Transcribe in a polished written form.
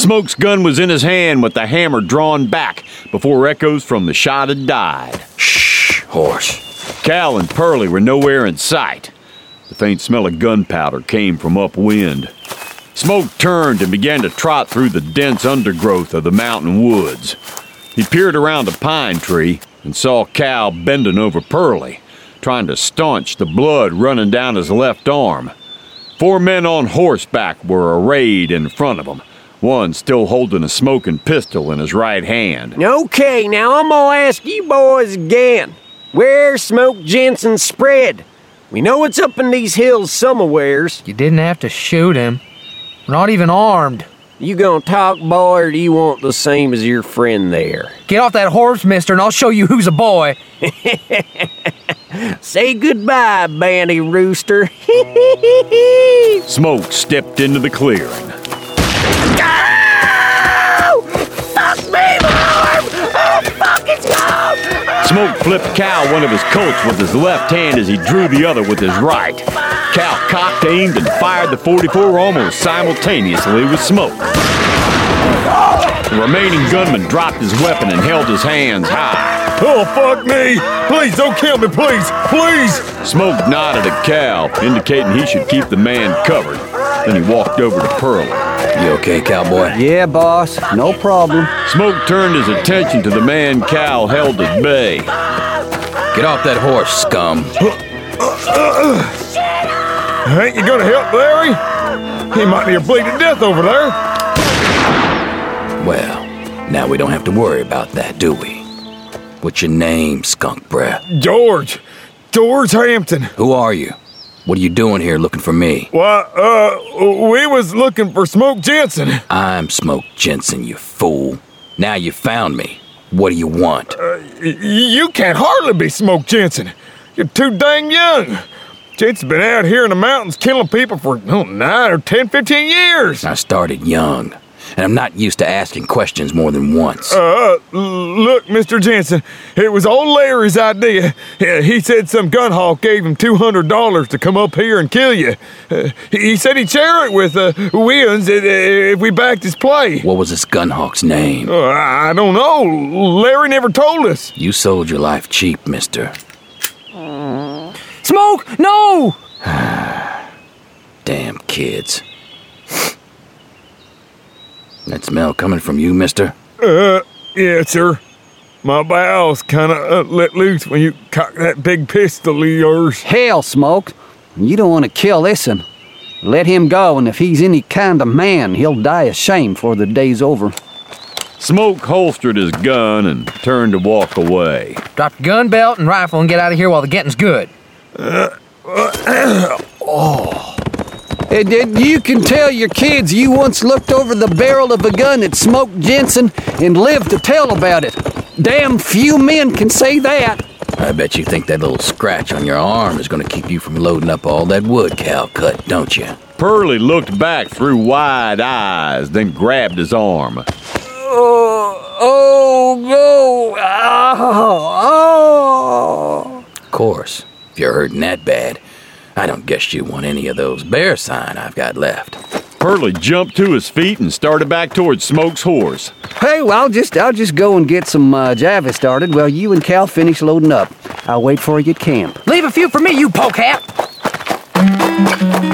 Smoke's gun was in his hand with the hammer drawn back before echoes from the shot had died. Shh, horse. Cal and Pearlie were nowhere in sight. The faint smell of gunpowder came from upwind. Smoke turned and began to trot through the dense undergrowth of the mountain woods. He peered around a pine tree and saw Cal bending over Pearlie, trying to staunch the blood running down his left arm. 4 men on horseback were arrayed in front of him, one still holding a smoking pistol in his right hand. Okay, now I'm gonna ask you boys again. Where's Smoke Jensen's spread? We know it's up in these hills somewheres. You didn't have to shoot him. We're not even armed. You gonna talk, boy, or do you want the same as your friend there? Get off that horse, mister, and I'll show you who's a boy. Say goodbye, Banty Rooster. Smoke stepped into the clearing. Oh! Fuck me, my arm! Oh, fuck, it's gone! Smoke flipped Cal one of his Colts with his left hand as he drew the other with his right. Cal cocked, aimed, and fired the .44 almost simultaneously with Smoke. The remaining gunman dropped his weapon and held his hands high. Oh, fuck me! Please, don't kill me, please! Please! Smoke nodded at Cal, indicating he should keep the man covered. Then he walked over to Pearlie. You okay, cowboy? Yeah, boss. No problem. Smoke turned his attention to the man Cal held at bay. Get off that horse, scum. Ain't you gonna help Larry? He might near bleed to death over there. Well, now we don't have to worry about that, do we? What's your name, skunk breath? George Hampton. Who are you? What are you doing here looking for me? Why, we was looking for Smoke Jensen. I'm Smoke Jensen, you fool. Now you found me. What do you want? You can't hardly be Smoke Jensen. You're too dang young. Jensen's been out here in the mountains killing people for 9 or 10, 15 years. I started young, and I'm not used to asking questions more than once. Look, Mr. Jensen, it was old Larry's idea. He said some gun hawk gave him $200 to come up here and kill you. He said he'd share it with Williams if we backed his play. What was this gun hawk's name? I don't know. Larry never told us. You sold your life cheap, mister. Smoke, no! Damn kids. That smell coming from you, mister? Yeah, sir. My bowels kind of let loose when you cock that big pistol of yours. Hell, Smoke. You don't want to kill this one. Let him go, and if he's any kind of man, he'll die of shame before the day's over. Smoke holstered his gun and turned to walk away. Drop your gun belt and rifle and get out of here while the getting's good. You can tell your kids you once looked over the barrel of a gun at Smoke Jensen and lived to tell about it. Damn few men can say that. I bet you think that little scratch on your arm is going to keep you from loading up all that wood Cal cut, don't you? Pearlie looked back through wide eyes, then grabbed his arm. Of course, if you're hurting that bad, I don't guess you want any of those bear sign I've got left. Pearlie jumped to his feet and started back towards Smoke's horse. Hey, well, I'll just go and get some Java started while you and Cal finish loading up. I'll wait for you at camp. Leave a few for me, you polecat!